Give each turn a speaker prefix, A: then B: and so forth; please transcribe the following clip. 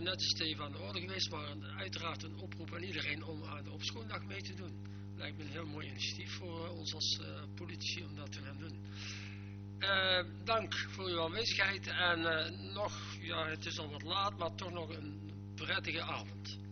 A: net als Steve aan de orde geweest, maar uiteraard een oproep aan iedereen om aan de opschoondag mee te doen. Lijkt me een heel mooi initiatief voor ons als politici om dat te gaan doen. Dank voor uw aanwezigheid en nog, ja het is al wat laat, maar toch nog een prettige avond.